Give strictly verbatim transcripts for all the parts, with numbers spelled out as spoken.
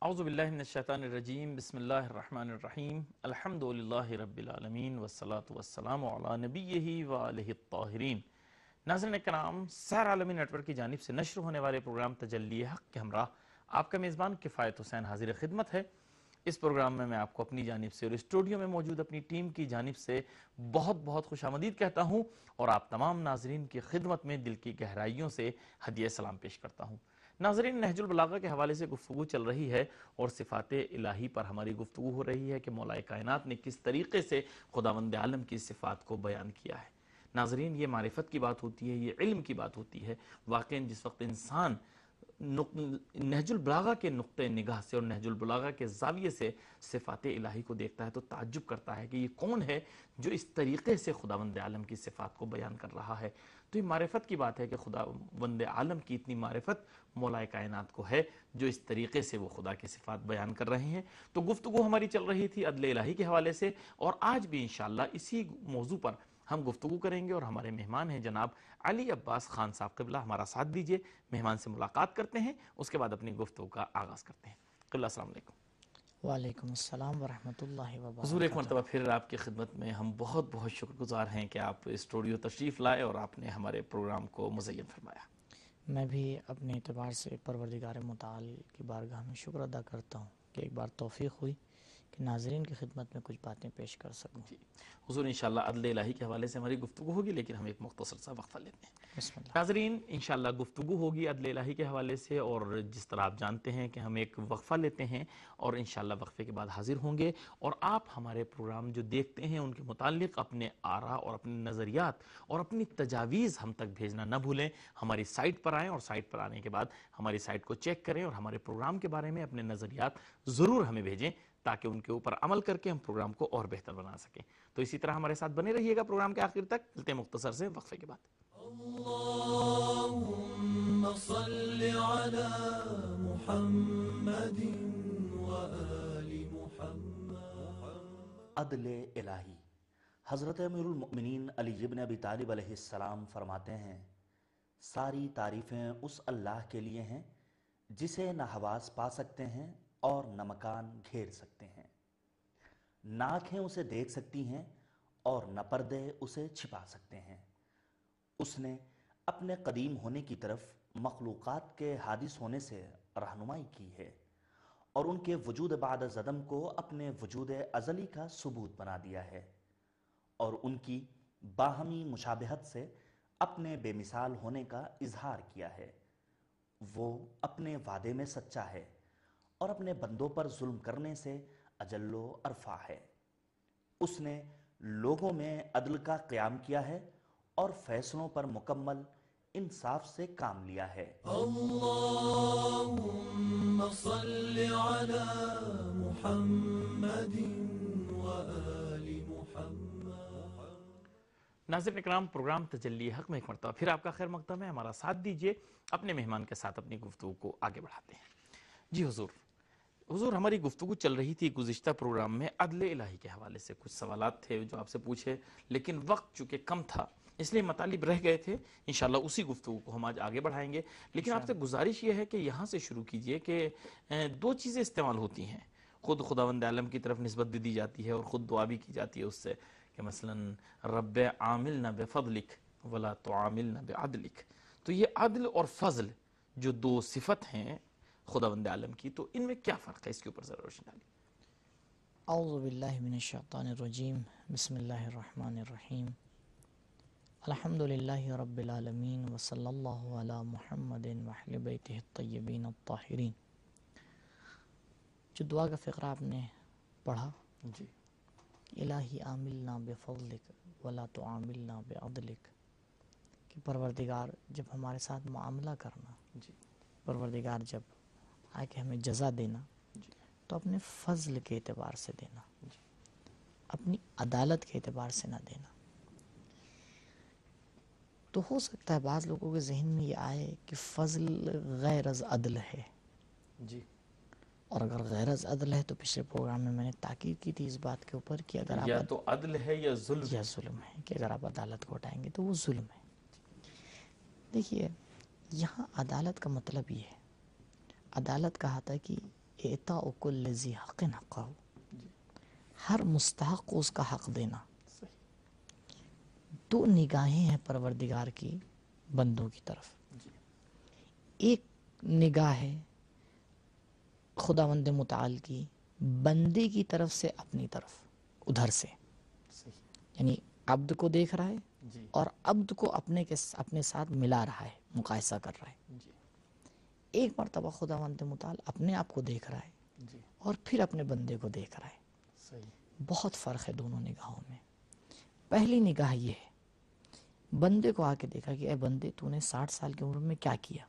اعوذ باللہ من الشیطان الرجیم بسم اللہ الرحمن الرحیم الحمدللہ رب العالمین والصلاة والسلام علی نبیہ وآلہ الطاہرین۔ ناظرین کرام، سحر عالمی نیٹ ورک کی جانب سے نشر ہونے والے پروگرام تجلی حق کے ہمراہ آپ کا میزبان کفایت حسین حاضر خدمت ہے۔ اس پروگرام میں میں آپ کو اپنی جانب سے اور اسٹوڈیو میں موجود اپنی ٹیم کی جانب سے بہت بہت خوش آمدید کہتا ہوں اور آپ تمام ناظرین کی خدمت میں دل کی گہرائیوں سے ہدیہ سلام پیش کرتا ہوں۔ ناظرین، نہج البلاغہ کے حوالے سے گفتگو چل رہی ہے اور صفات الہی پر ہماری گفتگو ہو رہی ہے کہ مولا کائنات نے کس طریقے سے خداوند عالم کی صفات کو بیان کیا ہے۔ ناظرین، یہ معرفت کی بات ہوتی ہے، یہ علم کی بات ہوتی ہے۔ واقعاً جس وقت انسان نہج البلاغہ کے نقطہ نگاہ سے اور نہج البلاغہ کے زاویے سے صفات الہی کو دیکھتا ہے تو تعجب کرتا ہے کہ یہ کون ہے جو اس طریقے سے خداوند عالم کی صفات کو بیان کر رہا ہے۔ تو یہ معرفت کی بات ہے کہ خداوند عالم کی اتنی معرفت مولا کائنات کو ہے جو اس طریقے سے وہ خدا کی صفات بیان کر رہے ہیں۔ تو گفتگو ہماری چل رہی تھی عدل الہی کے حوالے سے، اور آج بھی انشاءاللہ اسی موضوع پر ہم گفتگو کریں گے، اور ہمارے مہمان ہیں جناب علی عباس خان صاحب قبلہ۔ ہمارا ساتھ دیجئے، مہمان سے ملاقات کرتے ہیں، اس کے بعد اپنی گفتگو کا آغاز کرتے ہیں۔ قبلہ السلام علیکم۔ وعلیکم السلام ورحمۃ اللہ وبرکاتہ۔ حضور، ایک مرتبہ پھر آپ کی خدمت میں ہم بہت بہت شکر گزار ہیں کہ آپ اسٹوڈیو تشریف لائے اور آپ نے ہمارے پروگرام کو مزین فرمایا۔ میں بھی اپنے اعتبار سے پروردگار متعال کی بارگاہ میں شکر ادا کرتا ہوں کہ ایک بار توفیق ہوئی کہ ناظرین کی خدمت میں کچھ باتیں پیش کر سکوں۔ جی حضور، انشاءاللہ عدل الہی کے حوالے سے ہماری گفتگو ہوگی، لیکن ہم ایک مختصر سا وقفہ لیتے ہیں۔ بسم اللہ۔ ناظرین، انشاءاللہ گفتگو ہوگی عدل الہی کے حوالے سے، اور جس طرح آپ جانتے ہیں کہ ہم ایک وقفہ لیتے ہیں اور انشاءاللہ وقفے کے بعد حاضر ہوں گے، اور آپ ہمارے پروگرام جو دیکھتے ہیں ان کے متعلق اپنے آراء اور اپنے نظریات اور اپنی تجاویز ہم تک بھیجنا نہ بھولیں۔ ہماری سائٹ پر آئیں اور سائٹ پر آنے کے بعد ہماری سائٹ کو چیک کریں اور ہمارے پروگرام کے بارے میں اپنے نظریات ضرور ہمیں بھیجیں تاکہ ان کے اوپر عمل کر کے ہم پروگرام کو اور بہتر بنا سکیں۔ تو اسی طرح ہمارے ساتھ بنے رہیے گا پروگرام کے آخر تک۔ ملتے ہیں مختصر سے وقفے کے بعد۔ اللهم صل على محمد وآل محمد۔ عدل الہی۔ حضرت امیر المؤمنین علی بن ابی طالب علیہ السلام فرماتے ہیں، ساری تعریفیں اس اللہ کے لیے ہیں جسے نہ حواس پا سکتے ہیں اور نہ مکان گھیر سکتے ہیں، نہ آنکھیں اسے دیکھ سکتی ہیں اور نہ پردے اسے چھپا سکتے ہیں۔ اس نے اپنے قدیم ہونے کی طرف مخلوقات کے حادث ہونے سے رہنمائی کی ہے اور ان کے وجود بعد از عدم کو اپنے وجود ازلی کا ثبوت بنا دیا ہے، اور ان کی باہمی مشابہت سے اپنے بے مثال ہونے کا اظہار کیا ہے۔ وہ اپنے وعدے میں سچا ہے اور اپنے بندوں پر ظلم کرنے سے اجل و ارفع ہے۔ اس نے لوگوں میں عدل کا قیام کیا ہے اور فیصلوں پر مکمل انصاف سے کام لیا ہے۔ اللهم صل على محمد وآل محمد۔ ناظرین اکرام، پروگرام تجلی حق میں ایک مرتبہ پھر آپ کا خیر مقدم ہے۔ ہمارا ساتھ دیجئے، اپنے مہمان کے ساتھ اپنی گفتگو کو آگے بڑھاتے ہیں۔ جی حضور، حضور ہماری گفتگو چل رہی تھی گزشتہ پروگرام میں عدل الہی کے حوالے سے، کچھ سوالات تھے جو آپ سے پوچھے، لیکن وقت چونکہ کم تھا اس لیے مطالب رہ گئے تھے۔ انشاءاللہ اسی گفتگو کو ہم آج آگے بڑھائیں گے، لیکن آپ سے گزارش یہ ہے کہ یہاں سے شروع کیجئے کہ دو چیزیں استعمال ہوتی ہیں، خود خداوند عالم کی طرف نسبت بھی دی جاتی ہے اور خود دعا بھی کی جاتی ہے اس سے، کہ مثلا رب عاملنا بفضلک ولا تعاملنا بعدلک۔ تو یہ عدل اور فضل جو دو صفت ہیں خداوند عالم کی، تو ان میں کیا فرق ہے؟ اس کے اوپر ذرا روشنی ڈالیے۔ اعوذ باللہ من الشیطان الرجیم، بسم اللہ الرحمن الرحیم، الحمد للہ رب العالمین وصلی اللہ علی محمد وأہل بیتہ الطیبین الطاہرین۔ جو دعا کا فقرہ آپ نے پڑھا، جی، الہی عاملنا بفضلک ولا تعاملنا بعدلک، کہ پروردگار جب ہمارے ساتھ معاملہ کرنا، جی، پروردگار جب آئے کہ ہمیں جزا دینا جی، تو اپنے فضل کے اعتبار سے دینا، جی، اپنی عدالت کے اعتبار سے نہ دینا۔ تو ہو سکتا ہے بعض لوگوں کے ذہن میں یہ آئے کہ فضل غیر از عدل ہے، جی، اور اگر غیر از عدل ہے تو پچھلے پروگرام میں میں نے تاکید کی تھی اس بات کے اوپر کہ اگر آپ یا تو عدل ہے یا ظلم یا ظلم ہے، کہ اگر آپ عدالت کو ہٹائیں گے تو وہ ظلم ہے۔ دیکھیے، یہاں عدالت کا مطلب یہ ہے، عدالت کہا تھا کہ اعطاء کل ذی حق حقہ، ہر مستحق کو اس کا حق دینا۔ دو نگاہیں ہیں پروردگار کی بندوں کی طرف، ایک نگاہ ہے خداوند متعال کی بندے کی طرف سے اپنی طرف، ادھر سے یعنی عبد کو دیکھ رہا ہے اور عبد کو اپنے کے اپنے ساتھ ملا رہا ہے، مقایسہ کر رہا ہے۔ ایک مرتبہ خداوند متعال اپنے آپ کو دیکھ رہا ہے اور پھر اپنے بندے کو دیکھ رہا ہے۔ بہت فرق ہے دونوں نگاہوں میں۔ پہلی نگاہ یہ ہے، بندے کو آ کے دیکھا کہ اے بندے تو نے ساٹھ سال کی عمر میں کیا کیا،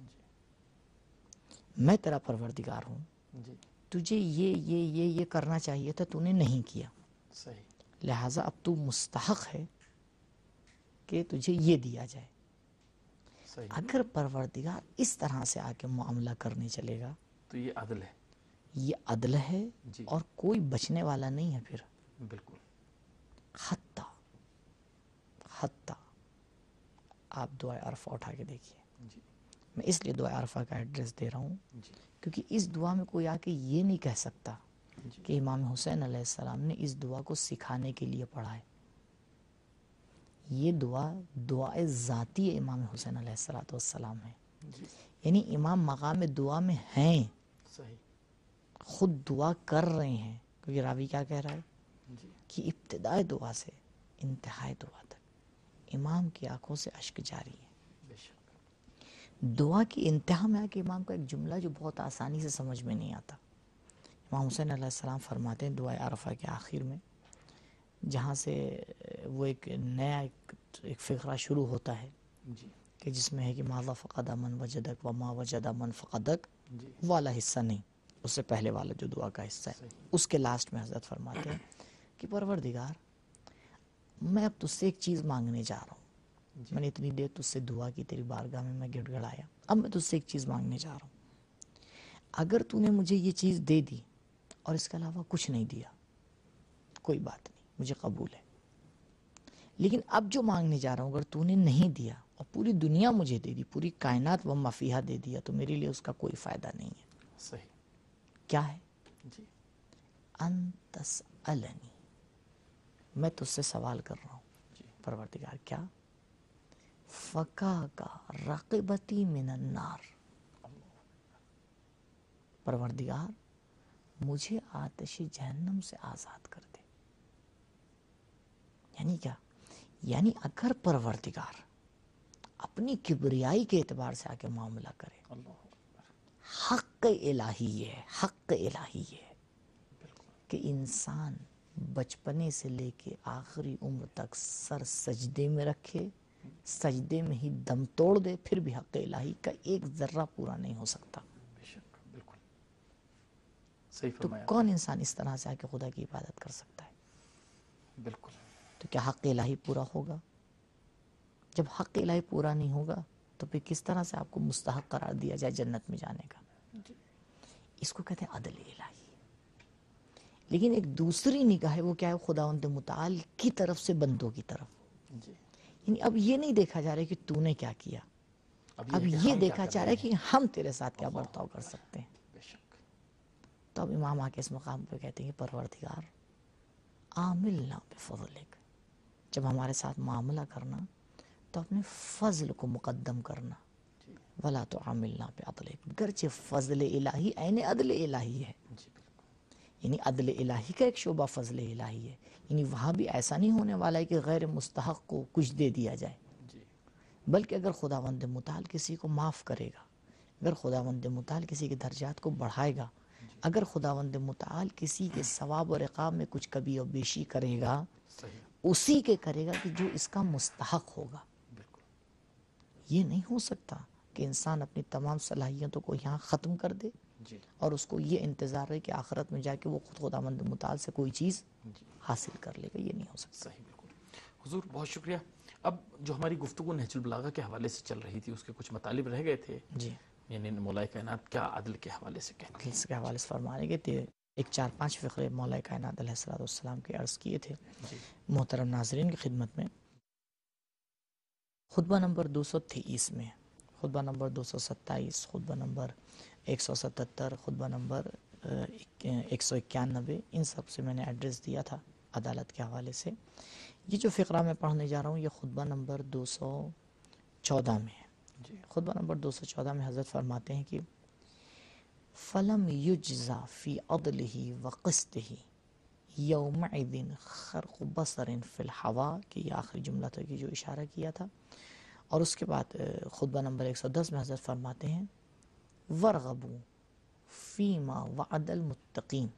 میں تیرا پروردگار ہوں، تجھے یہ یہ یہ یہ کرنا چاہیے تھا تو نے نہیں کیا، لہٰذا اب تو مستحق ہے کہ تجھے یہ دیا جائے۔ اگر پروردگار اس طرح سے آ کے معاملہ کرنے چلے گا تو یہ عدل ہے، یہ عدل ہے اور کوئی بچنے والا نہیں ہے پھر۔ بالکل۔ حتیٰ حتیٰ آپ دعائے عرفہ اٹھا کے دیکھیے، میں اس لیے دعائے عرفہ کا ایڈریس دے رہا ہوں کیونکہ اس دعا میں کوئی آ کے یہ نہیں کہہ سکتا کہ امام حسین علیہ السلام نے اس دعا کو سکھانے کے لیے پڑھا ہے۔ یہ دعا دعائے ذاتی امام حسین علیہ السلام ہے، یعنی امام مقام دعا میں ہیں، خود دعا کر رہے ہیں، کیونکہ راوی کیا کہہ رہا ہے کہ ابتدائے دعا سے انتہائی دعا تک امام کی آنکھوں سے اشک جاری ہے۔ دعا کی انتہا میں آ کے امام کا ایک جملہ جو بہت آسانی سے سمجھ میں نہیں آتا، امام حسین علیہ السلام فرماتے ہیں دعائے عرفہ کے آخر میں، جہاں سے وہ ایک نیا ایک, ایک فقرہ شروع ہوتا ہے کہ جس میں ہے کہ ماذا فقد من وجدک وما وجد من فقدک والا حصہ نہیں، اس سے پہلے والا جو دعا کا حصہ ہے، اس کے لاسٹ میں حضرت فرماتے ہیں کہ پروردگار میں اب تجھ سے ایک چیز مانگنے جا رہا ہوں، میں نے اتنی دیر تجھ سے دعا کی، تیری بارگاہ میں میں گڑ گڑایا، اب میں تجھ سے ایک چیز مانگنے جا رہا ہوں، اگر تو نے مجھے یہ چیز دے دی اور اس کے علاوہ کچھ نہیں دیا کوئی بات نہیں، مجھے قبول ہے، لیکن اب جو مانگنے جا رہا ہوں اگر تو نے نہیں دیا اور پوری دنیا مجھے دے دی، پوری کائنات و ما فیہا دے دیا، تو میرے لیے اس کا کوئی فائدہ نہیں ہے۔ صحیح کیا ہے؟ جی ان تسألنی، میں تجھ سے سوال کر رہا ہوں پروردگار کیا؟ فکاکا رقبتی من النار، پروردگار مجھے آتش جہنم سے آزاد کر دے۔ یعنی کیا؟ یعنی اگر پروردگار اپنی کبریائی کے اعتبار سے آ کے معاملہ کرے، حق الہی یہ ہے، حق الہی یہ ہے کہ انسان بچپنے سے لے کے آخری عمر تک سر سجدے میں رکھے، سجدے میں ہی دم توڑ دے، پھر بھی حق الہی کا ایک ذرہ پورا نہیں ہو سکتا۔ بالکل صحیح تو فرمایا۔ کون انسان اس طرح سے آ کے خدا کی عبادت کر سکتا ہے؟ بالکل۔ تو کیا حق الہی پورا ہوگا؟ جب حق الہی پورا نہیں ہوگا تو پھر کس طرح سے آپ کو مستحق قرار دیا جائے جنت میں جانے کا؟ اس کو کہتے ہیں عدل الہی۔ لیکن ایک دوسری نگاہ ہے، وہ کیا ہے؟ خداوند متعال کی طرف سے بندوں کی طرف، یعنی اب یہ نہیں دیکھا جا رہا ہے کہ تو نے کیا کیا، اب یہ دیکھا جا رہا ہے کہ ہم تیرے ساتھ کیا برتاؤ کر سکتے ہیں۔ تو اب امام آ کے اس مقام پہ کہتے ہیں کہ پروردگار عاملنا بفضلک، جب ہمارے ساتھ معاملہ کرنا تو اپنے فضل کو مقدم کرنا، ولا تعاملنا بعدلک، گرچہ فضل الہی عین عدل الہی ہے، یعنی عدل الہی کا ایک شعبہ فضل الہی ہے، یعنی وہاں بھی ایسا نہیں ہونے والا ہے کہ غیر مستحق کو کچھ دے دیا جائے، بلکہ اگر خداوند متعال کسی کو معاف کرے گا، اگر خداوند متعال کسی کے درجات کو بڑھائے گا، اگر خداوند متعال کسی کے ثواب اور عقاب میں کچھ کبھی اور بیشی کرے گا، اسی کے کرے گا کہ جو اس کا مستحق ہوگا۔ یہ نہیں ہو سکتا کہ انسان اپنی تمام صلاحیتوں کو یہاں ختم کر دے اور اس کو یہ انتظار ہے کہ آخرت میں جا کے وہ خود خداوند متعال سے کوئی چیز حاصل کر لے گا، یہ نہیں ہو سکتا۔ صحیح، بالکل حضور بہت شکریہ۔ اب جو ہماری گفتگو نہج البلاغہ کے حوالے سے چل رہی تھی، اس کے کچھ مطالب رہ گئے تھے، جی، یعنی مولا کائنات کیا عدل کے حوالے سے کہتے ہیں؟ اس کے حوالے سے فرمانے کے تھے ایک چار پانچ فقرے مولا کائنات علیہ الصلوۃ والسلام کے عرض کیے تھے محترم ناظرین کی خدمت میں۔ خطبہ نمبر دو سو تیئیس میں، خطبہ نمبر دو سو ستائیس، خطبہ نمبر ایک سو ستتر، خطبہ نمبر ایک سو اکیانوے، ان سب سے میں نے ایڈریس دیا تھا عدالت کے حوالے سے۔ یہ جو فقرہ میں پڑھنے جا رہا ہوں یہ خطبہ نمبر دو سو چودہ میں ہے۔ خطبہ نمبر دو سو چودہ میں حضرت فرماتے ہیں کہ فَلَمْ يُجْزَى فِي عَدْلِهِ وَقِسْطِهِ يَوْمَئِذٍ خَرْقُ بَصَرٍ فِي الْحَوَا، کہ یہ آخری جملہ تھا کہ جو اشارہ کیا تھا۔ اور اس کے بعد خطبہ نمبر ایک سو دس میں حضرت فرماتے ہیں وَرْغَبُوا فِي مَا وَعَدَ الْمُتَّقِينَ،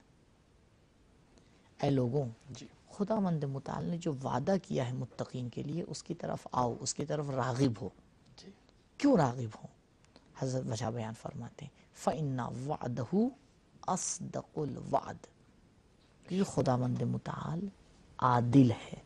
اے لوگوں خدا مند متعال نے جو وعدہ کیا ہے متقین کے لیے اس کی طرف آؤ، اس کی طرف راغب ہو۔ کیوں راغب ہو؟ حضرت وجہ بیان فرماتے ہیں فَإِنَّ وَعْدَهُ أَصْدَقُ الْوَعْد، کہ خدا مند متعال عادل ہے،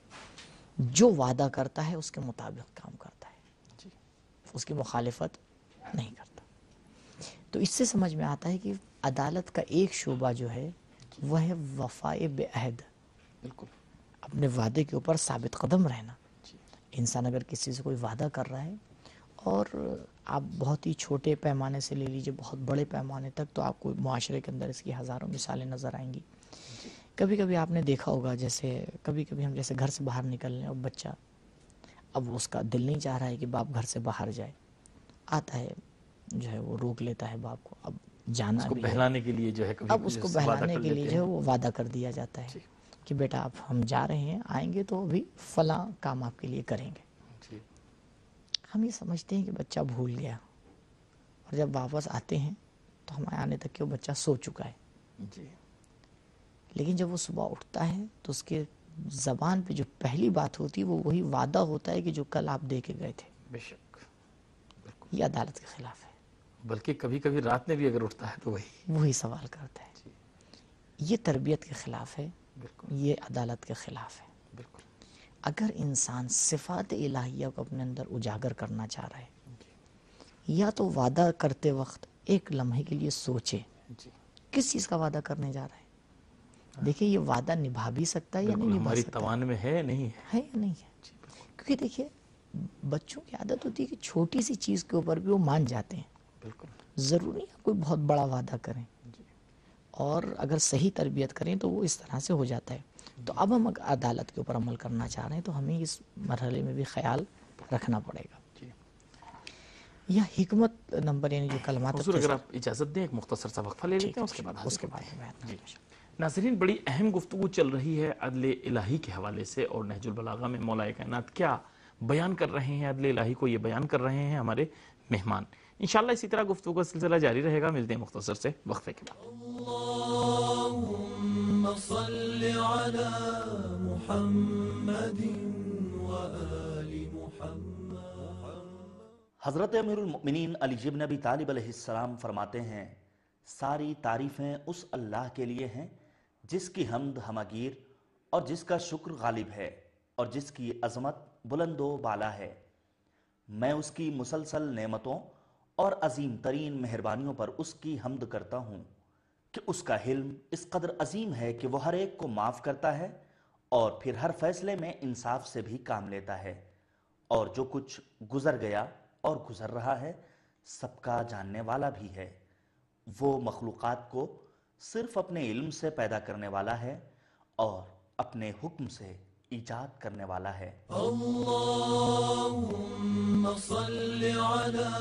جو وعدہ کرتا ہے اس کے مطابق کام کرتا ہے، اس کی مخالفت نہیں کرتا۔ تو اس سے سمجھ میں آتا ہے کہ عدالت کا ایک شعبہ جو ہے وہ ہے وفائے بعہد، اپنے وعدے کے اوپر ثابت قدم رہنا۔ انسان اگر کسی سے کوئی وعدہ کر رہا ہے، اور آپ بہت ہی چھوٹے پیمانے سے لے لیجئے بہت بڑے پیمانے تک، تو آپ کو معاشرے کے اندر اس کی ہزاروں مثالیں نظر آئیں گی۔ کبھی کبھی آپ نے دیکھا ہوگا، جیسے کبھی کبھی ہم جیسے گھر سے باہر نکلنے اور بچہ، اب اس کا دل نہیں چاہ رہا ہے کہ باپ گھر سے باہر جائے، آتا ہے جو ہے وہ روک لیتا ہے باپ کو، اب جانا بھی ہے، بہلانے کے لیے جو ہے اب اس کو بہلانے کے لیے جو ہے وہ وعدہ کر دیا جاتا ہے کہ بیٹا اب ہم جا رہے ہیں، آئیں گے تو ابھی فلاں کام آپ کے لیے کریں گے۔ ہم یہ سمجھتے ہیں کہ بچہ بھول گیا، اور جب واپس آتے ہیں تو ہمارے آنے تک کہ وہ بچہ سو چکا ہے۔ لیکن جب وہ صبح اٹھتا ہے تو اس کے زبان پہ جو پہلی بات ہوتی ہے وہ وہی وعدہ ہوتا ہے کہ جو کل آپ دے کے گئے تھے۔ بے شک، یہ عدالت کے خلاف ہے، بلکہ کبھی کبھی رات میں بھی اگر اٹھتا ہے تو وہی وہی سوال کرتا ہے۔ یہ تربیت کے خلاف ہے، یہ عدالت کے خلاف ہے۔ اگر انسان صفات الہیہ کو اپنے اندر اجاگر کرنا چاہ رہا ہے، یا تو وعدہ کرتے وقت ایک لمحے کے لیے سوچے کس چیز کا وعدہ کرنے جا رہا ہے۔ دیکھیں یہ وعدہ نبھا بھی سکتا ہے یا نہیں نبھا ہماری سکتا، توان میں ہے نہیں ہے ہے یا نہیں ہے۔ کیونکہ دیکھیے بچوں کی عادت ہوتی ہے کہ چھوٹی سی چیز کے اوپر بھی وہ مان جاتے ہیں، بالکل ضروری ہے کوئی بہت بڑا وعدہ کریں، اور اگر صحیح تربیت کریں تو وہ اس طرح سے ہو جاتا ہے۔ تو اب ہم عدالت کے اوپر عمل کرنا چاہ رہے ہیں تو ہمیں اس مرحلے میں بھی خیال رکھنا پڑے گا۔ یا حکمت نمبر یعنی جو کلمات، حضور اگر آپ اجازت دیں ایک مختصر سا وقفہ لے لیتے ہیں، اس کے بعد اس کے بعد میں ناظرین بڑی اہم گفتگو چل رہی ہے عدل الہی کے حوالے سے، اور نہج البلاغہ میں مولا کائنات کیا بیان کر رہے ہیں، عدل الہی کو یہ بیان کر رہے ہیں ہمارے مہمان۔ انشاءاللہ اسی طرح گفتگو کا سلسلہ جاری رہے گا، ملتے ہیں مختصر سے وقفے کے بعد۔ اللهم صل على محمد وآل محمد۔ حضرت امیر المؤمنین علی بن ابی طالب علیہ السلام فرماتے ہیں ساری تعریفیں اس اللہ کے لیے ہیں جس کی حمد ہمگیر اور جس کا شکر غالب ہے اور جس کی عظمت بلند و بالا ہے۔ میں اس کی مسلسل نعمتوں اور عظیم ترین مہربانیوں پر اس کی حمد کرتا ہوں کہ اس کا حلم اس قدر عظیم ہے کہ وہ ہر ایک کو معاف کرتا ہے اور پھر ہر فیصلے میں انصاف سے بھی کام لیتا ہے، اور جو کچھ گزر گیا اور گزر رہا ہے سب کا جاننے والا بھی ہے۔ وہ مخلوقات کو صرف اپنے علم سے پیدا کرنے والا ہے اور اپنے حکم سے ایجاد کرنے والا ہے۔ اللهم صل على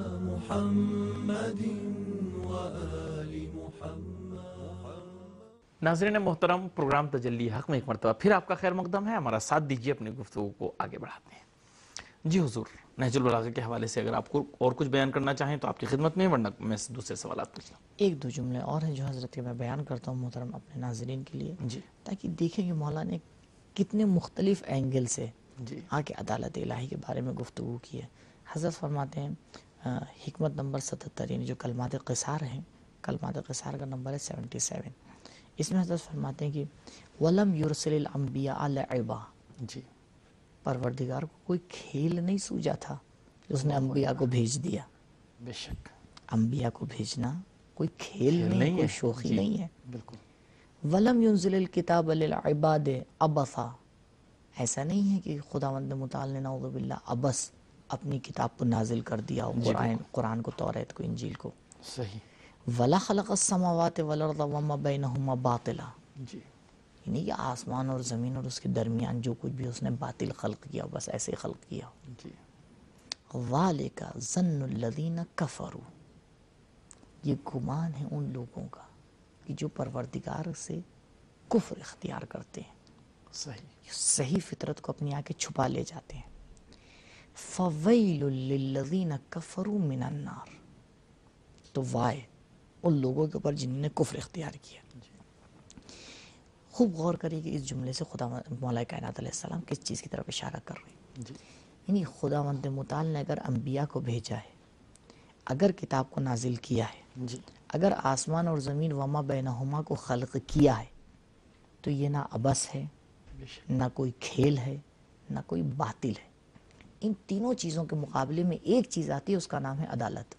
محمد وآل محمد۔ ناظرین محترم، پروگرام تجلی حق میں ایک مرتبہ پھر آپ کا خیر مقدم ہے، ہمارا ساتھ دیجیے، اپنی گفتگو کو آگے بڑھاتے ہیں۔ جی حضور، نہج البلاغہ کے حوالے سے اگر آپ کو اور کچھ بیان کرنا چاہیں تو آپ کی خدمت میں، ورنہ میں دوسرے سوالات پوچھتا ہوں۔ ایک دو جملے اور ہیں جو حضرت کے میں بیان کرتا ہوں محترم اپنے ناظرین کے لیے، جی تاکہ دیکھیں کہ مولا نے کتنے مختلف اینگل سے جی آ کے عدالت الہی کے بارے میں گفتگو کی ہے۔ حضرت فرماتے ہیں حکمت نمبر ستتر یعنی جو کلمات قصار ہیں، کلمات قصار کا نمبر ہے سیونٹی سیون، اس میں حضرت فرماتے ہیں کہ وَلَمْ يُرْسِلِ الْأَنْبِيَاءَ لَعِبًا، جی پروردگار کو کوئی کھیل نہیں سوجا تھا، اس نے انبیاء کو بھیج دیا۔ بے شک انبیاء کو بھیجنا کوئی کھیل نہیں، کوئی شوخی نہیں ہے۔ بالکل۔ وَلَمْ يُنزِلِ الْكِتَابَ لِلْعِبَادِ عَبَثًا، ایسا نہیں ہے کہ خداوند متعال نے نعوذ باللہ عبث اپنی کتاب کو نازل کر دیا ہو، قرآن قرآن کو، توریت کو، انجیل کو، صحیح. ولا خلق السماوات والارض وما بینہما باطلا، جی یعنی کہ آسمان اور زمین اور اس کے درمیان جو کچھ بھی اس نے باطل خلق کیا، بس ایسے خلق کیا. جی. ذالک ظن الذین کفروا، یہ گمان ہے ان لوگوں کا کہ جو پروردگار سے کفر اختیار کرتے ہیں، صحیح. صحیح فطرت کو اپنی آنکھیں چھپا لے جاتے ہیں. فویل للذین کفروا من النار، تو وائے ان لوگوں کے اوپر جنہوں نے کفر اختیار کیا. خوب غور کریے کہ اس جملے سے خدا مولا کائنات علیہ السلام کس چیز کی طرف اشارہ کر رہے ہیں. جی. یعنی خداوند متعال نے اگر انبیاء کو بھیجا ہے، اگر کتاب کو نازل کیا ہے، جی. اگر آسمان اور زمین وما بینہما کو خلق کیا ہے، تو یہ نہ عبث ہے، بے شک. نہ کوئی کھیل ہے، نہ کوئی باطل ہے. ان تینوں چیزوں کے مقابلے میں ایک چیز آتی ہے، اس کا نام ہے عدالت.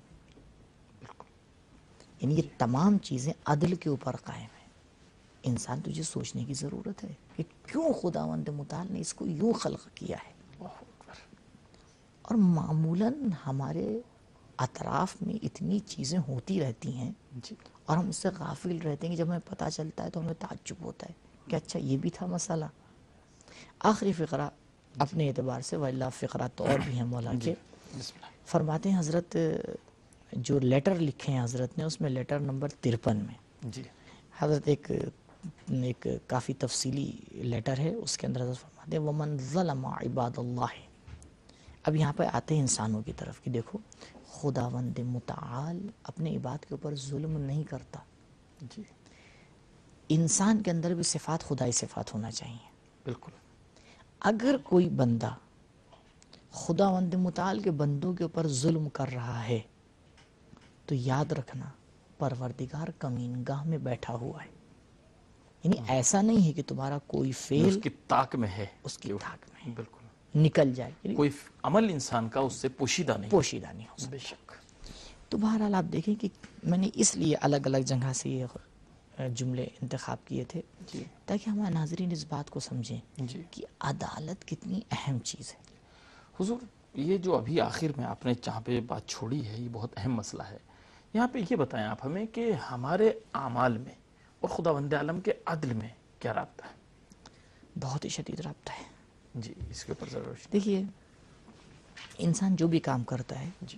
یعنی یہ تمام چیزیں عدل کے اوپر قائم ہیں. انسان تجھے سوچنے کی ضرورت ہے کہ کیوں خداوند متعال نے اس کو یوں خلق کیا ہے. اور معمولاً ہمارے اطراف میں اتنی چیزیں ہوتی رہتی ہیں جی. اور ہم اس سے غافل رہتے ہیں کہ جب ہمیں پتہ چلتا ہے تو ہمیں تعجب ہوتا ہے کہ اچھا یہ بھی تھا مسئلہ. آخری فقرہ اپنے اعتبار سے، واللہ فقرہ تو اور بھی ہیں مولا کے، بسم اللہ. فرماتے ہیں حضرت جو لیٹر لکھے ہیں حضرت نے، اس میں لیٹر نمبر ترپن میں جی. حضرت ایک ایک کافی تفصیلی لیٹر ہے، اس کے اندر حضرت فرماتے ہیں ومن ظلم عباد اللہ. اب یہاں پہ آتے ہیں انسانوں کی طرف کہ دیکھو خداوند متعال اپنے عباد کے اوپر ظلم نہیں کرتا. جی. انسان کے اندر بھی صفات خدائی صفات ہونا چاہیے. بالکل. اگر کوئی بندہ خداوند متعال کے بندوں کے اوپر ظلم کر رہا ہے تو یاد رکھنا پروردگار کمین گاہ میں بیٹھا ہوا ہے. یعنی ایسا نہیں ہے کہ تمہارا کوئی فعل اس کی طاق میں ہے، اس کی طاق میں ہے، بالکل نکل جائے، یعنی کوئی عمل انسان کا اس سے پوشیدہ نہیں. پوشیدہ نہیں ہو سکتا. بے شک. تو بہرحال آپ دیکھیں کہ میں نے اس لیے الگ الگ جگہ سے یہ جملے انتخاب کیے تھے جی. تاکہ ہمارے ناظرین اس بات کو سمجھیں جی. کہ عدالت کتنی اہم چیز ہے. حضور یہ جو ابھی آخر میں آپ نے جہاں پہ بات چھوڑی ہے، یہ بہت اہم مسئلہ ہے. یہاں پہ یہ بتائیں آپ ہمیں کہ ہمارے اعمال میں اور خداوند عالم کے عدل میں کیا رابطہ ہے؟ بہت ہی شدید رابطہ ہے. جی اس کے اوپر ضرور. دیکھیے انسان جو بھی کام کرتا ہے، جی.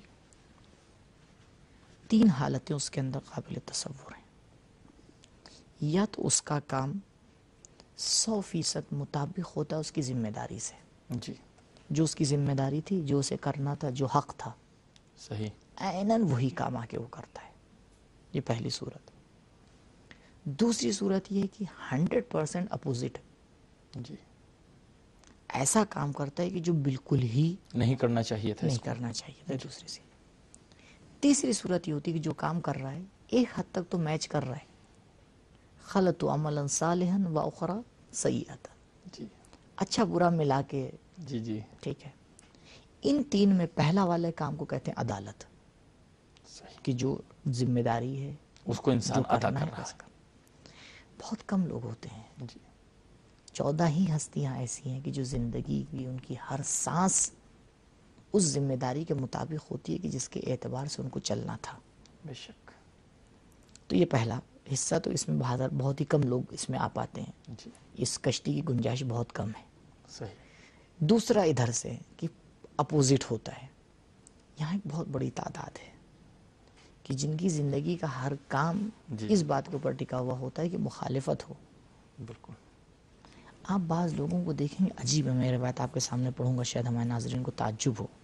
تین حالتیں اس کے اندر قابل تصور ہیں. یا تو اس کا کام سو فیصد مطابق ہوتا ہے اس کی ذمہ داری سے، جی. جو اس کی ذمہ داری تھی، جو اسے کرنا تھا، جو حق تھا، صحیح. عیناً وہی کام آ کے وہ کرتا ہے. یہ پہلی صورت. دوسری صورت یہ ہے کہ ہنڈریڈ پرسینٹ اپوزٹ، جی. ایسا کام کرتا ہے کہ جو بالکل ہی نہیں کرنا چاہیے تھا. نہیں کرنا چاہیے تھا. دوسری سے تیسری صورت یہ ہوتی ہے کہ جو کام کر رہا ہے ایک حد تک تو میچ کر رہا ہے، خلط عملا صالحا و اخرى سیئتا، جی. اچھا برا ملا کے. جی. جی. ٹھیک ہے. ان تین میں پہلا والے کام کو کہتے ہیں عدالت، صحیح. کہ جو ذمہ داری ہے اس کو انسان جو ادا کرنا کر ہے رہا اس ہے. کا. بہت کم لوگ ہوتے ہیں. جی. چودہ ہی ہستیاں ایسی ہیں کہ جو زندگی کی ان کی ہر سانس اس ذمہ داری کے مطابق ہوتی ہے کہ جس کے اعتبار سے ان کو چلنا تھا. بے شک. تو یہ پہلا حصہ، تو اس میں بہادر بہت ہی کم لوگ اس میں آ پاتے ہیں. جی. اس کشتی کی گنجائش بہت کم ہے. صحیح. دوسرا ادھر سے کہ اپوزٹ ہوتا ہے. یہاں ایک بہت بڑی تعداد ہے کہ جن کی زندگی کا ہر کام جی. اس بات کے اوپر ٹکا ہوا ہوتا ہے کہ مخالفت ہو. بالکل. آپ بعض لوگوں کو دیکھیں گے، عجیب ہے، میں روایت آپ کے سامنے پڑھوں گا، شاید ہمارے ناظرین کو تعجب ہو.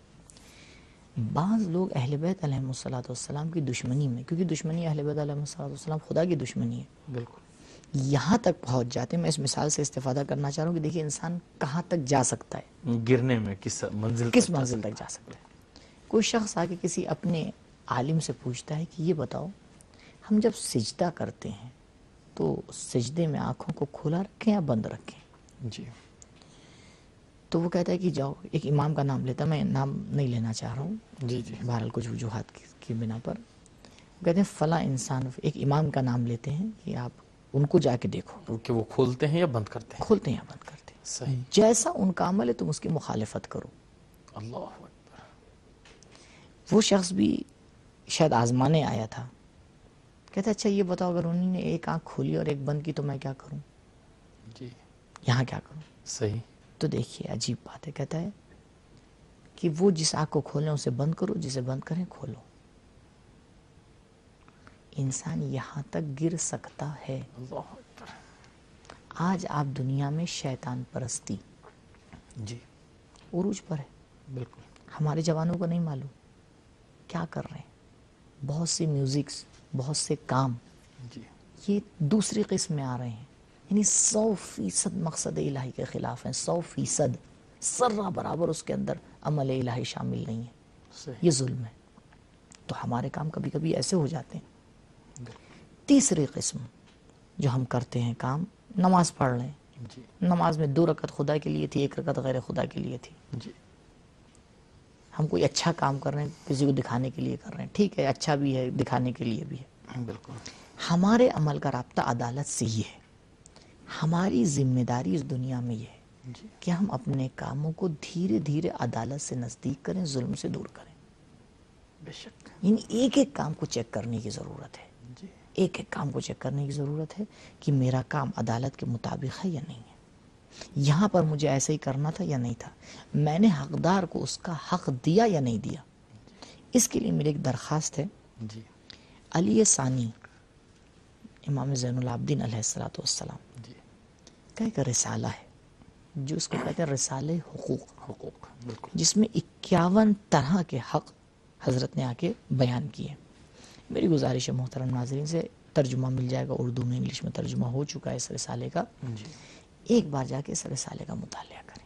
بعض لوگ اہل بیت علیہم الصلوۃ والسلام کی دشمنی میں، کیونکہ دشمنی اہل بیت علیہم الصلوۃ والسلام خدا کی دشمنی ہے، بالکل. یہاں تک پہنچ جاتے ہیں. میں اس مثال سے استفادہ کرنا چاہ رہا ہوں کہ دیکھیے انسان کہاں تک جا سکتا ہے، گرنے میں کس منزل کس تک جا منزل سکتا تک جا سکتا ہے. کوئی شخص آ کے کسی اپنے عالم سے پوچھتا ہے کہ یہ بتاؤ ہم جب سجدہ کرتے ہیں تو سجدے میں آنکھوں کو کھلا رکھیں یا بند رکھیں؟ جی. تو وہ کہتا ہے کہ جاؤ، ایک امام کا نام لیتا، میں نام نہیں لینا چاہ رہا ہوں، جی. جی. بہرحال کچھ وجوہات کی, کی بنا پر وہ کہتے ہیں فلاں انسان، ایک امام کا نام لیتے ہیں کہ آپ ان کو جا کے دیکھو کہ وہ کھولتے ہیں یا بند کرتے ہیں. کھولتے ہیں یا بند کرتے ہیں. صحیح. جیسا ان کا عمل ہے تم اس کی مخالفت کرو. اللہ اکبر. وہ شخص بھی شاید آزمانے آیا تھا. کہتا اچھا یہ بتاؤ اگر انہوں نے ایک آنکھ کھولی اور ایک بند کی تو میں کیا کروں, جی یہاں کیا کروں؟ صحیح. تو دیکھیے عجیب بات ہے, کہتا ہے کہ وہ جس آنکھ کو کھولیں اسے بند کرو, جسے بند کریں کھولو. انسان یہاں تک گر سکتا ہے. اللہ اکبر. آج آپ دنیا میں شیطان پرستی جی عروج پر ہے. بالکل. ہمارے جوانوں کو نہیں معلوم کیا کر رہے ہیں. بہت سی میوزکس, بہت سے کام جی یہ دوسری قسم میں آ رہے ہیں, یعنی سو فیصد مقصد الہی کے خلاف ہیں. سو فیصد ذرہ برابر اس کے اندر عمل الہی شامل نہیں ہے. صحیح. یہ ظلم ہے. تو ہمارے کام کبھی کبھی ایسے ہو جاتے ہیں. تیسری قسم جو ہم کرتے ہیں کام, نماز پڑھ لیں. جی نماز میں دو رکعت خدا کے لیے تھی, ایک رکعت غیر خدا کے لیے تھی. جی ہم کوئی اچھا کام کر رہے ہیں, کسی کو دکھانے کے لیے کر رہے ہیں, ٹھیک ہے اچھا بھی ہے, دکھانے کے لیے بھی ہے. بالکل. ہمارے عمل کا رابطہ عدالت سے ہی ہے. ہماری ذمہ داری اس دنیا میں یہ ہے جی کہ ہم اپنے کاموں کو دھیرے دھیرے عدالت سے نزدیک کریں, ظلم سے دور کریں. بے شک. یعنی ایک ایک کام کو چیک کرنے کی ضرورت ہے. جی ایک ایک کام کو چیک کرنے کی ضرورت ہے کہ میرا کام عدالت کے مطابق ہے یا نہیں ہے. یہاں پر مجھے ایسے ہی کرنا تھا یا نہیں تھا, میں نے حقدار کو اس کا حق دیا یا نہیں دیا. اس کے لیے میری ایک درخواست ہے. جی علی ثانی امام زین العابدین علیہ الصلوۃ والسلام جی کا ایک رسالہ ہے جو اس کو کہتے ہیں رسالہ حقوق, حقوق. بالکل. جس میں اکیاون طرح کے حق حضرت نے آ کے بیان کیے. میری گزارش ہے محترم ناظرین سے, ترجمہ مل جائے گا, اردو میں انگلش میں ترجمہ ہو چکا ہے اس رسالے کا. جی ایک بار جا کے اس رسالے کا مطالعہ کریں.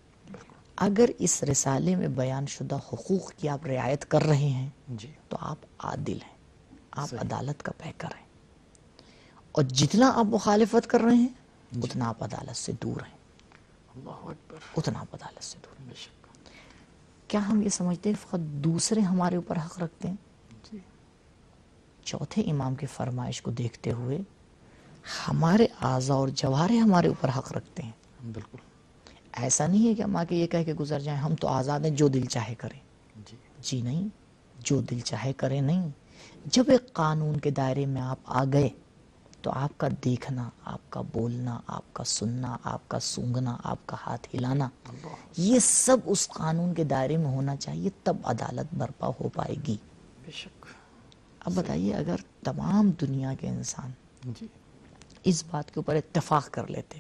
اگر اس رسالے میں بیان شدہ حقوق کی آپ رعایت کر رہے ہیں جی تو آپ عادل ہیں, آپ صحیح. عدالت کا پیکر ہیں. اور جتنا آپ مخالفت کر رہے ہیں اتنا آپ عدالت سے دور ہیں, اللہ اکبر. اتنا آپ عدالت سے دور ہیں. بے شک. کیا ہم یہ سمجھتے ہیں فقط دوسرے ہمارے اوپر حق رکھتے ہیں؟ جی چوتھے امام کی فرمائش کو دیکھتے ہوئے ہمارے اعضاء اور جوارے ہمارے اوپر حق رکھتے ہیں. بالکل. ایسا نہیں ہے کہ ہم آ کے یہ کہہ کے گزر جائیں ہم تو آزاد ہیں, جو دل چاہے کریں. جی جی نہیں, جو دل چاہے کریں نہیں. جب ایک قانون کے دائرے میں آپ آ گئے تو آپ کا دیکھنا, آپ کا بولنا, آپ کا سننا, آپ کا سونگھنا, آپ کا ہاتھ ہلانا, یہ سب اس قانون کے دائرے میں ہونا چاہیے, تب عدالت برپا ہو پائے گی. بے شک. اب بتائیے اگر تمام دنیا کے انسان جی اس بات کے اوپر اتفاق کر لیتے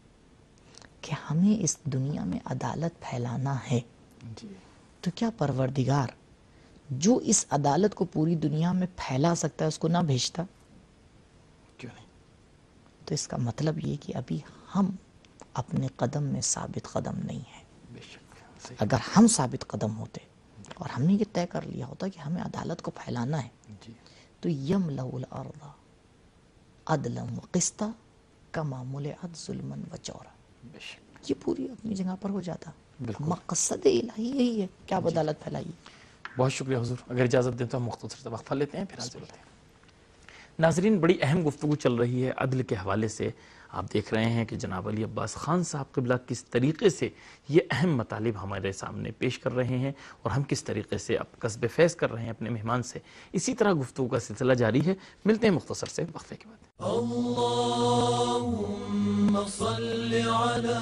کہ ہمیں اس دنیا میں عدالت پھیلانا ہے, جی تو کیا پروردگار جو اس عدالت کو پوری دنیا میں پھیلا سکتا ہے اس کو نہ بھیجتا؟ کیوں نہیں. تو اس کا مطلب یہ کہ ابھی ہم اپنے قدم میں ثابت قدم نہیں ہیں. بے شک. صحیح. اگر ہم ثابت قدم ہوتے اور ہم نے یہ طے کر لیا ہوتا کہ ہمیں عدالت کو پھیلانا ہے, جی تو یملأ الارض عدلا وقسطا کما ملئت ظلما وجورا, بے شک. یہ پوری اپنی جگہ پر ہو جاتا. بالکل. مقصد الہی یہی ہے کہ آپ عدالت پھیلائیے. بہت شکریہ حضور. اگر اجازت دیں تو ہم مختصر سے وقفہ لیتے ہیں, پھر حاضر ہوتے ہیں. ناظرین, بڑی اہم گفتگو چل رہی ہے عدل کے حوالے سے. آپ دیکھ رہے ہیں کہ جناب علی عباس خان صاحب قبلہ کس طریقے سے یہ اہم مطالب ہمارے سامنے پیش کر رہے ہیں اور ہم کس طریقے سے اب قصب فیض کر رہے ہیں اپنے مہمان سے. اسی طرح گفتگو کا سلسلہ جاری ہے. ملتے ہیں مختصر سے وقفے کے بعد. اللهم صل على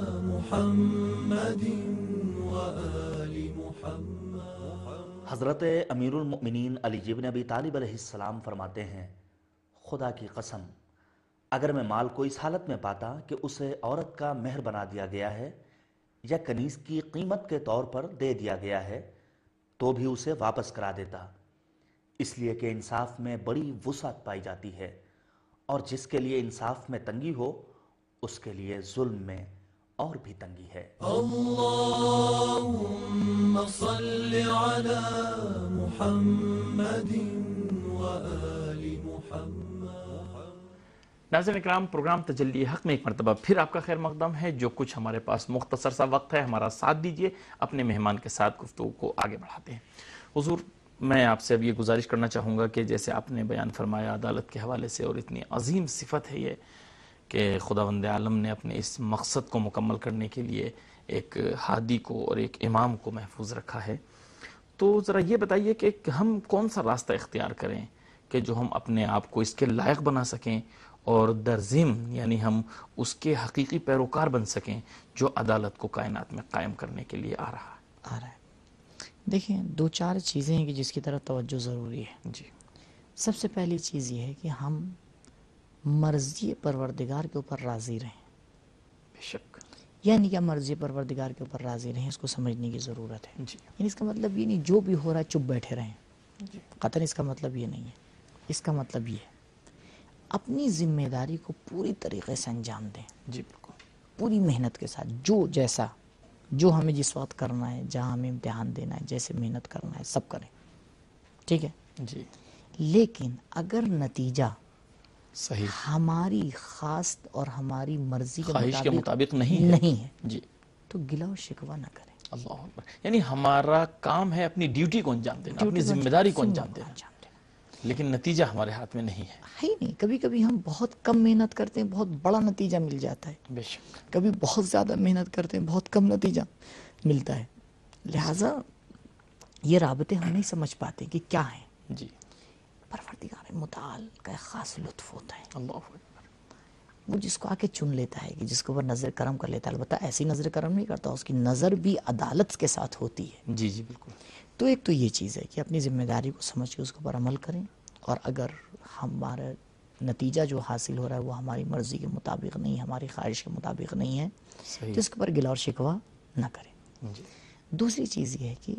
محمد وآل محمد. حضرت امیر المؤمنین علی بن ابی طالب علیہ السلام فرماتے ہیں, خدا کی قسم اگر میں مال کو اس حالت میں پاتا کہ اسے عورت کا مہر بنا دیا گیا ہے یا کنیز کی قیمت کے طور پر دے دیا گیا ہے تو بھی اسے واپس کرا دیتا, اس لیے کہ انصاف میں بڑی وسعت پائی جاتی ہے, اور جس کے لیے انصاف میں تنگی ہو اس کے لیے ظلم میں اور بھی تنگی ہے. اللهم صل على محمد وآل محمد. ناظرین اکرام, پروگرام تجلی حق میں ایک مرتبہ پھر آپ کا خیر مقدم ہے. جو کچھ ہمارے پاس مختصر سا وقت ہے ہمارا ساتھ دیجئے, اپنے مہمان کے ساتھ گفتگو کو آگے بڑھاتے ہیں. حضور, میں آپ سے اب یہ گزارش کرنا چاہوں گا کہ جیسے آپ نے بیان فرمایا عدالت کے حوالے سے, اور اتنی عظیم صفت ہے یہ کہ خداوند عالم نے اپنے اس مقصد کو مکمل کرنے کے لیے ایک ہادی کو اور ایک امام کو محفوظ رکھا ہے, تو ذرا یہ بتائیے کہ ہم کون سا راستہ اختیار کریں کہ جو ہم اپنے آپ کو اس کے لائق بنا سکیں اور در ضمن یعنی ہم اس کے حقیقی پیروکار بن سکیں جو عدالت کو کائنات میں قائم کرنے کے لیے آ رہا ہے آ رہا ہے دیکھیں دو چار چیزیں ہیں کہ جس کی طرف توجہ ضروری ہے. جی سب سے پہلی چیز یہ ہے کہ ہم مرضی پروردگار کے اوپر راضی رہیں. بے شک. یعنی کیا مرضی پروردگار کے اوپر راضی رہیں اس کو سمجھنے کی ضرورت ہے. جی یعنی اس کا مطلب یہ نہیں جو بھی ہو رہا ہے چپ بیٹھے رہیں. جی قطعاً اس کا مطلب یہ نہیں ہے. اس کا مطلب یہ ہے اپنی ذمہ داری کو پوری طریقے سے انجام دیں. جی بالکل. پوری محنت کے ساتھ جو جیسا جو ہمیں جس وقت کرنا ہے جہاں ہمیں امتحان دینا ہے جیسے محنت کرنا ہے سب کریں. ٹھیک ہے. جی لیکن اگر نتیجہ صحیح ہماری خاص اور ہماری مرضی کے خواہش کے مطابق مطابق نہیں ہے نہیں ہے جی تو گلہ و شکوہ نہ کریں. اللہ اکبر. یعنی ہمارا کام ہے اپنی ڈیوٹی کو انجام دینا اپنی ذمہ داری کو انجام دینا انجام دینا لیکن نتیجہ ہمارے ہاتھ میں نہیں ہے. ہے ہی نہیں. کبھی کبھی ہم بہت کم محنت کرتے ہیں بہت بڑا نتیجہ مل جاتا ہے. بے شک. کبھی بہت زیادہ محنت کرتے ہیں بہت کم نتیجہ ملتا ہے. لہٰذا یہ رابطے ہم نہیں سمجھ پاتے کہ کیا ہیں. جی پروردگار متعال کا ایک خاص لطف ہوتا ہے. اللہ اکبر. وہ جس کو آ کے چن لیتا ہے کہ جس کے اوپر نظر کرم کر لیتا ہے. البتہ ایسی نظر کرم نہیں کرتا اس کی نظر بھی عدالت کے ساتھ ہوتی ہے. جی جی بالکل. تو ایک تو یہ چیز ہے کہ اپنی ذمہ داری کو سمجھ کے اس کے اوپر عمل کریں اور اگر ہمارا نتیجہ جو حاصل ہو رہا ہے وہ ہماری مرضی کے مطابق نہیں ہماری خواہش کے مطابق نہیں ہے صحیح. تو اس کے اوپر گلہ اور شکوہ نہ کریں. جی دوسری چیز یہ ہے کہ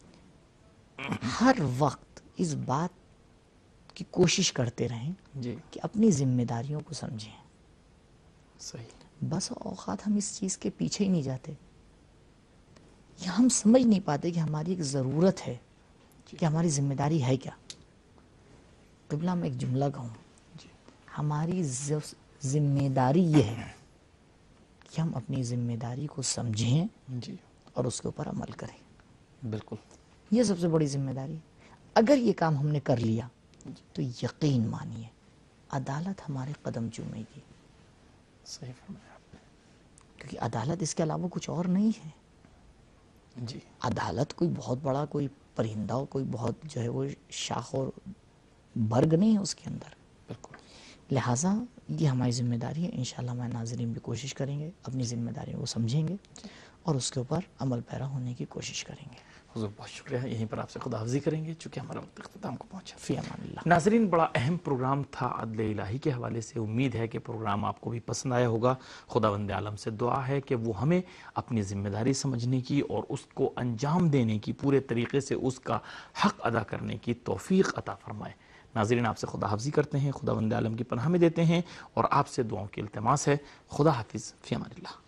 ہر وقت اس بات کی کوشش کرتے رہیں جی کہ اپنی ذمہ داریوں کو سمجھیں. صحیح. بس اوقات ہم اس چیز کے پیچھے ہی نہیں جاتے یا ہم سمجھ نہیں پاتے کہ ہماری ایک ضرورت ہے کہ ہماری ذمہ داری ہے کیا. قبلہ میں ایک جملہ کہوں جی ہماری ذمہ داری یہ ہے کہ ہم اپنی ذمہ داری کو سمجھیں جی اور اس کے اوپر عمل کریں. بالکل. یہ سب سے بڑی ذمہ داری. اگر یہ کام ہم نے کر لیا تو یقین مانیے عدالت ہمارے قدم چومے گی. صحیح فرمایا آپ نے. کیونکہ عدالت اس کے علاوہ کچھ اور نہیں ہے. جی عدالت کوئی بہت بڑا کوئی پرندہ ہو کوئی بہت جو ہے وہ شاخ اور برگ نہیں ہے اس کے اندر. بالکل. لہٰذا یہ ہماری ذمہ داری ہے. انشاءاللہ ہمارے ناظرین بھی کوشش کریں گے اپنی ذمہ داریوں کو سمجھیں گے اور اس کے اوپر عمل پیرا ہونے کی کوشش کریں گے. حضور بہت شکریہ. یہیں پر آپ سے خدا حافظی کریں گے چونکہ ہمارا وقت اختتام کو پہنچا. فی امان اللہ. ناظرین بڑا اہم پروگرام تھا عدل الہی کے حوالے سے. امید ہے کہ پروگرام آپ کو بھی پسند آیا ہوگا. خداوند عالم سے دعا ہے کہ وہ ہمیں اپنی ذمہ داری سمجھنے کی اور اس کو انجام دینے کی پورے طریقے سے اس کا حق ادا کرنے کی توفیق عطا فرمائے. ناظرین آپ سے خدا حافظی کرتے ہیں. خداوند عالم کی پناہ میں دیتے ہیں اور آپ سے دعاؤں کی التماس ہے. خدا حافظ. فی امان اللہ.